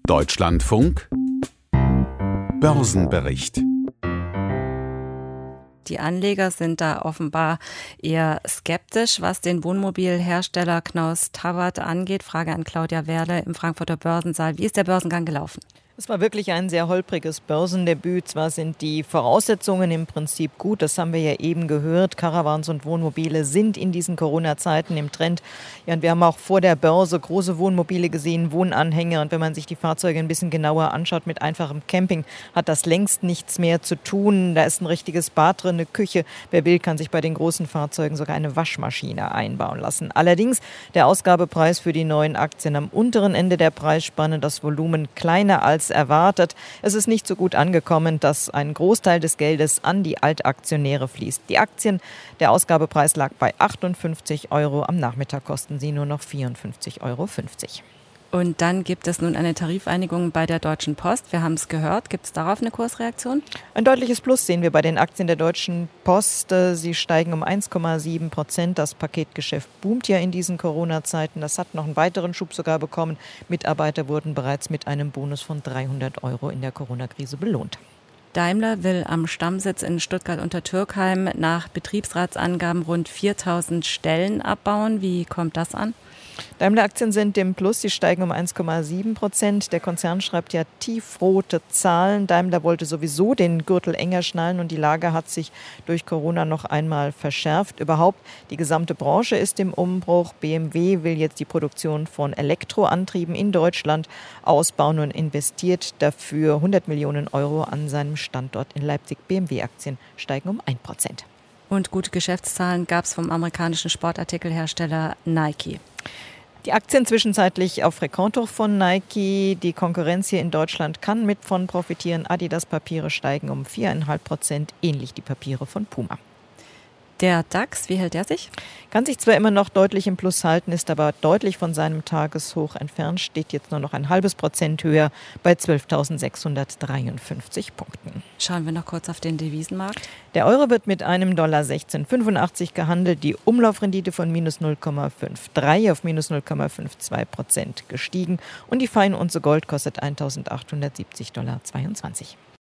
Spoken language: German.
Deutschlandfunk Börsenbericht. Die Anleger sind da offenbar eher skeptisch, was den Wohnmobilhersteller Knaus Tabbert angeht. Frage an Claudia Werle im Frankfurter Börsensaal. Wie ist der Börsengang gelaufen? Es war wirklich ein sehr holpriges Börsendebüt. Zwar sind die Voraussetzungen im Prinzip gut, das haben wir ja eben gehört. Caravans und Wohnmobile sind in diesen Corona-Zeiten im Trend. Ja, und wir haben auch vor der Börse große Wohnmobile gesehen, Wohnanhänger. Und wenn man sich die Fahrzeuge ein bisschen genauer anschaut mit einfachem Camping, hat das längst nichts mehr zu tun. Da ist ein richtiges Bad drin, eine Küche. Wer will, kann sich bei den großen Fahrzeugen sogar eine Waschmaschine einbauen lassen. Allerdings der Ausgabepreis für die neuen Aktien am unteren Ende der Preisspanne, das Volumen kleiner als erwartet. Es ist nicht so gut angekommen, dass ein Großteil des Geldes an die Altaktionäre fließt. Die Aktien, der Ausgabepreis lag bei 58 Euro. Am Nachmittag kosten sie nur noch 54,50 Euro. Und dann gibt es nun eine Tarifeinigung bei der Deutschen Post. Wir haben es gehört. Gibt es darauf eine Kursreaktion? Ein deutliches Plus sehen wir bei den Aktien der Deutschen Post. Sie steigen um 1,7%. Das Paketgeschäft boomt ja in diesen Corona-Zeiten. Das hat noch einen weiteren Schub sogar bekommen. Mitarbeiter wurden bereits mit einem Bonus von 300 Euro in der Corona-Krise belohnt. Daimler will am Stammsitz in Stuttgart-Untertürkheim nach Betriebsratsangaben rund 4.000 Stellen abbauen. Wie kommt das an? Daimler-Aktien sind im Plus, sie steigen um 1,7%. Der Konzern schreibt ja tiefrote Zahlen. Daimler wollte sowieso den Gürtel enger schnallen und die Lage hat sich durch Corona noch einmal verschärft. Überhaupt, die gesamte Branche ist im Umbruch. BMW will jetzt die Produktion von Elektroantrieben in Deutschland ausbauen und investiert dafür 100 Millionen Euro an seinem Standort in Leipzig. BMW-Aktien steigen um 1%. Und gute Geschäftszahlen gab es vom amerikanischen Sportartikelhersteller Nike. Die Aktien zwischenzeitlich auf Rekordhoch von Nike. Die Konkurrenz hier in Deutschland kann mit von profitieren. Adidas-Papiere steigen um 4,5%, ähnlich die Papiere von Puma. Der DAX, wie hält der sich? Kann sich zwar immer noch deutlich im Plus halten, ist aber deutlich von seinem Tageshoch entfernt, steht jetzt nur noch 0,5% höher bei 12.653 Punkten. Schauen wir noch kurz auf den Devisenmarkt. Der Euro wird mit einem $16,85 gehandelt, die Umlaufrendite von minus 0,53 auf minus 0,52% gestiegen und die Feinunze Gold kostet $1.870,22.